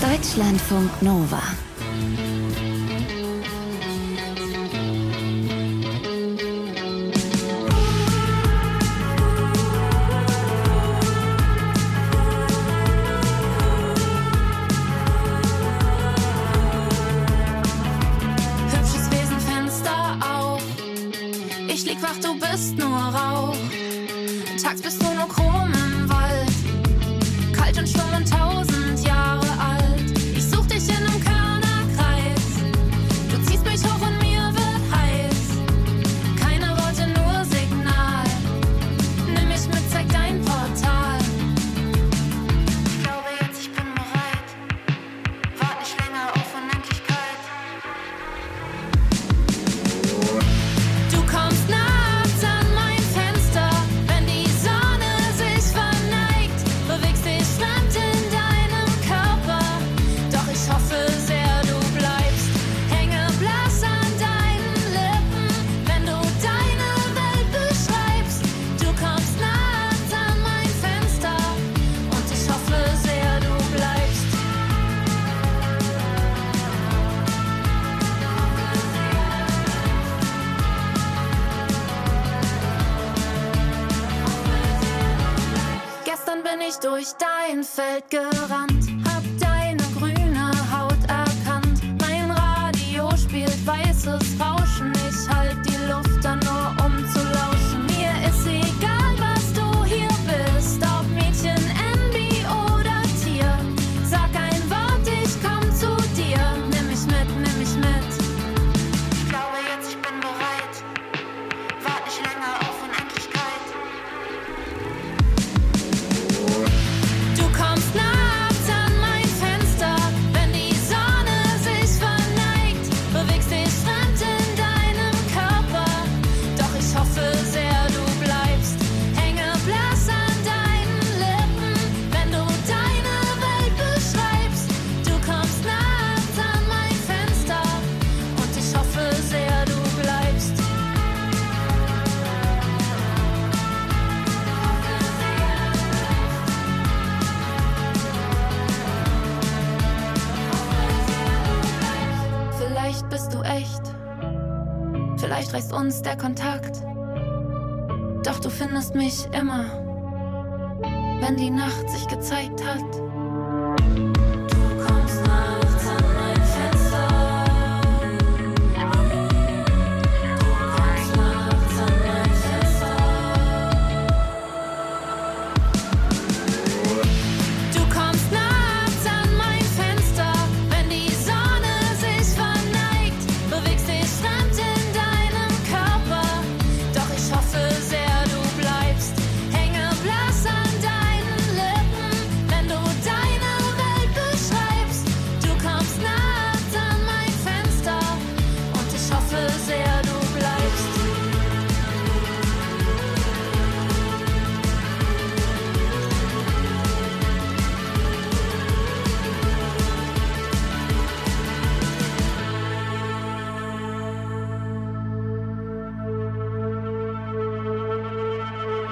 Deutschlandfunk Nova. Hübsches Wesen, Fenster auf. Ich lieg wach, du bist nur Rauch. Tags bist du nur Chrom im Wald. Kalt und stumm und 1000 Jahre alt. Ich such dich in einem Körnerkreis. Du ziehst mich hoch und mir wird heiß. Keine Worte, nur Signal. Nimm mich mit, zeig dein Portal. Ich glaube jetzt, ich bin bereit. Wart nicht länger auf Unendlichkeit. Du kommst nachts an mein Fenster, wenn die Sonne sich verneigt. Bewegst dich fremd in deinem Körper, doch ich hoffe sehr, du bleibst. Hänge blass an deinen Lippen, wenn du deine Welt beschreibst. Du kommst nachts an mein Fenster und ich hoffe sehr, du bleibst. Gestern bin ich durch dein Feld gerannt, hab deine grüne Haut erkannt. Mein Radio spielt weißes Rauschen, ich halt die Luft an, nur um zu lauschen. Mir ist egal, was du hier bist, ob Mädchen, NB oder Tier. Sag ein Wort, ich komm zu dir, nimm mich mit, nimm mich mit. Ich glaube jetzt, ich bin bereit, wart nicht länger auf Unendlichkeit. Du kommst nachts an mein Fenster, wenn die Sonne sich verneigt. Bewegst dich fremd in deinem Körper, doch ich hoffe sehr, du bleibst. Hänge blass an deinen Lippen, wenn du deine Welt beschreibst. Du kommst nachts an mein Fenster und ich hoffe sehr, du bleibst. Vielleicht bist du echt, vielleicht reißt uns der Kontakt. Doch du findest mich immer, wenn die Nacht sich gezeigt hat.